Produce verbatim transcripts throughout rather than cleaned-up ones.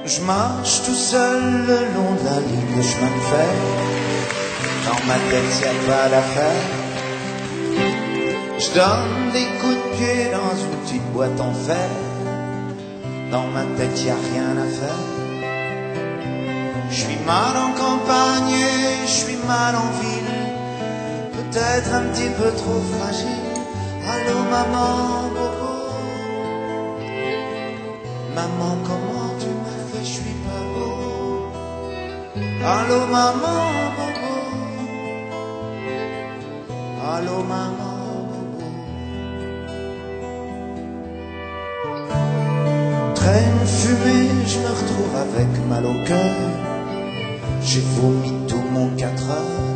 Je marche tout seul le long de la ligne de chemin de fer. Dans ma tête y a pas d'affaire. Je donne des coups de pied dans une petite boîte en fer. Dans ma tête y a rien à faire. Je suis mal en campagne et je suis mal en ville. Peut-être un petit peu trop fragile. Allô maman, bobo. Maman, comment tu m'as fait, je suis pas beau. Allô maman, bobo. Allô maman, bobo. Traîne fumée, je me retrouve avec mal au cœur. J'ai vomi tout mon quatre heures.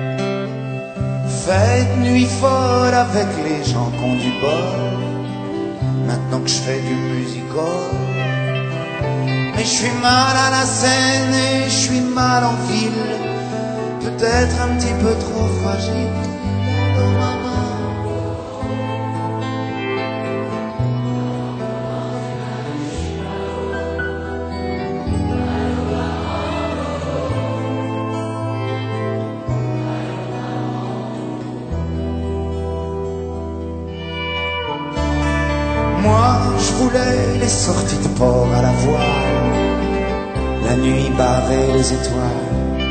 Fête nuit folle avec les gens qui ont du bol. Maintenant que je fais du musical. Mais je suis mal à la scène et je suis mal en ville. Peut-être un petit peu trop fragile. Oh maman. Moi, je voulais les sorties de port à la voile, la nuit barrée les étoiles.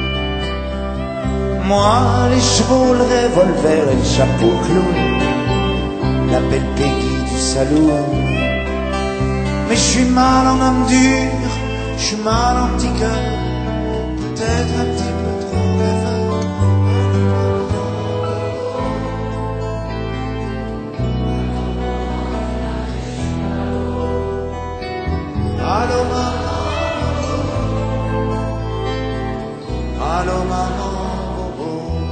Moi, les chevaux, le revolver et le chapeau clown, la belle Peggy du saloon. Mais je suis mal en homme dur, je suis mal en petit cœur, peut-être un petit peu trop rêveur. Allô maman, allô maman, bobo.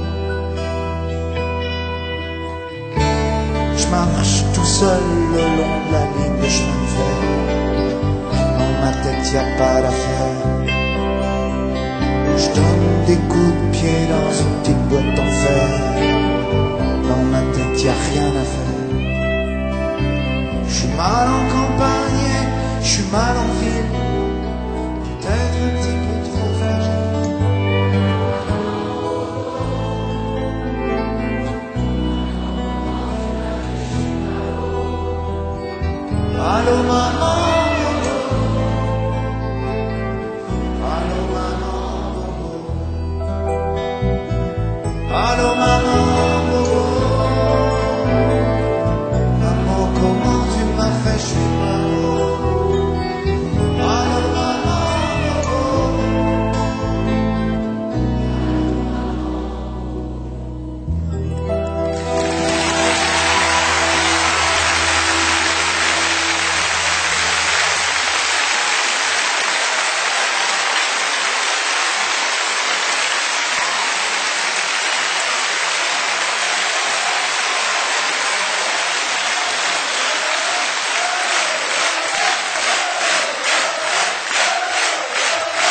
Je marche tout seul le long de la ligne de chemin de fer. Dans ma tête y a pas d'affaire. Je donne des coups de pied dans une petite boîte en fer. Dans ma tête y a rien à faire. Je suis mal en campagne.